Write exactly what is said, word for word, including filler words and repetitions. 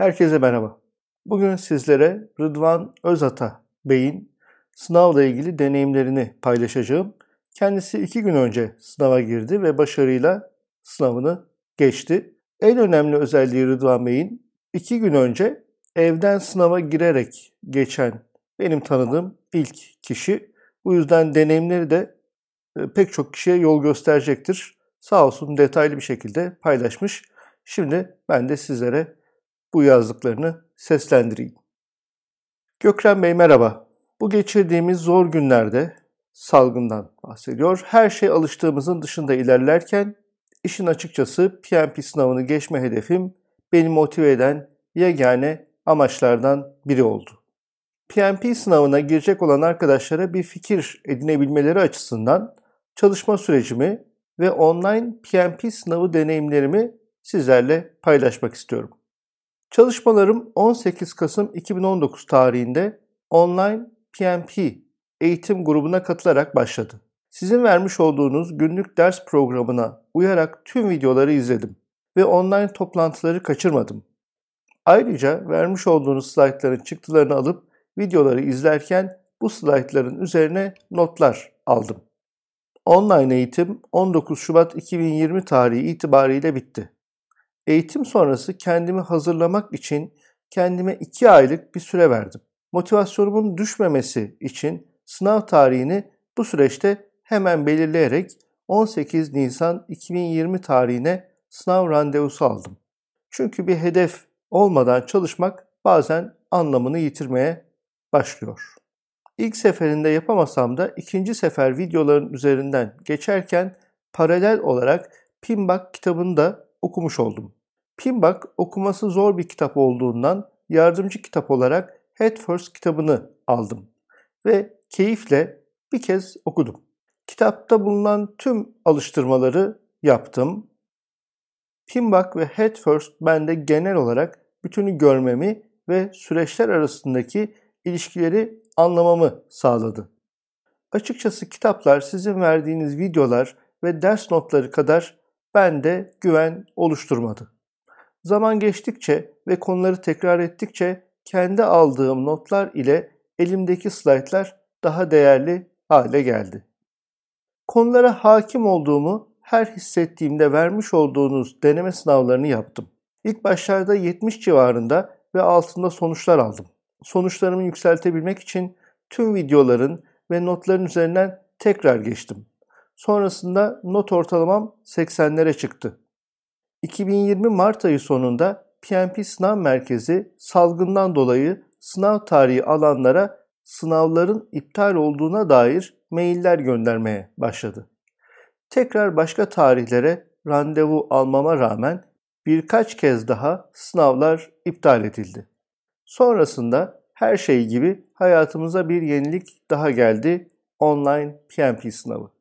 Herkese merhaba. Bugün sizlere Rıdvan Özata Bey'in sınavla ilgili deneyimlerini paylaşacağım. Kendisi iki gün önce sınava girdi ve başarıyla sınavını geçti. En önemli özelliği Rıdvan Bey'in iki gün önce evden sınava girerek geçen benim tanıdığım ilk kişi. Bu yüzden deneyimleri de pek çok kişiye yol gösterecektir. Sağ olsun detaylı bir şekilde paylaşmış. Şimdi ben de sizlere bu yazdıklarını seslendireyim. Gökhan Bey merhaba. Bu geçirdiğimiz zor günlerde salgından bahsediyor. Her şey alıştığımızın dışında ilerlerken işin açıkçası P M P sınavını geçme hedefim beni motive eden yegane amaçlardan biri oldu. P M P sınavına girecek olan arkadaşlara bir fikir edinebilmeleri açısından çalışma sürecimi ve online P M P sınavı deneyimlerimi sizlerle paylaşmak istiyorum. Çalışmalarım on sekiz Kasım iki bin on dokuz tarihinde online P M P eğitim grubuna katılarak başladı. Sizin vermiş olduğunuz günlük ders programına uyarak tüm videoları izledim ve online toplantıları kaçırmadım. Ayrıca vermiş olduğunuz slaytların çıktılarını alıp videoları izlerken bu slaytların üzerine notlar aldım. Online eğitim on dokuz Şubat iki bin yirmi tarihi itibariyle bitti. Eğitim sonrası kendimi hazırlamak için kendime iki aylık bir süre verdim. Motivasyonumun düşmemesi için sınav tarihini bu süreçte hemen belirleyerek on sekiz Nisan iki bin yirmi tarihine sınav randevusu aldım. Çünkü bir hedef olmadan çalışmak bazen anlamını yitirmeye başlıyor. İlk seferinde yapamasam da ikinci sefer videoların üzerinden geçerken paralel olarak PMBOK kitabını da okumuş oldum. PMBOK okuması zor bir kitap olduğundan yardımcı kitap olarak Head First kitabını aldım ve keyifle bir kez okudum. Kitapta bulunan tüm alıştırmaları yaptım. PMBOK ve Head First bende genel olarak bütünü görmemi ve süreçler arasındaki ilişkileri anlamamı sağladı. Açıkçası kitaplar sizin verdiğiniz videolar ve ders notları kadar bende güven oluşturmadı. Zaman geçtikçe ve konuları tekrar ettikçe kendi aldığım notlar ile elimdeki slaytlar daha değerli hale geldi. Konulara hakim olduğumu her hissettiğimde vermiş olduğunuz deneme sınavlarını yaptım. İlk başlarda yetmiş civarında ve altında sonuçlar aldım. Sonuçlarımı yükseltebilmek için tüm videoların ve notların üzerinden tekrar geçtim. Sonrasında not ortalamam seksenlere çıktı. iki bin yirmi Mart ayı sonunda P M P Sınav Merkezi salgından dolayı sınav tarihi alanlara sınavların iptal olduğuna dair mailler göndermeye başladı. Tekrar başka tarihlere randevu almama rağmen birkaç kez daha sınavlar iptal edildi. Sonrasında her şey gibi hayatımıza bir yenilik daha geldi: online P M P sınavı.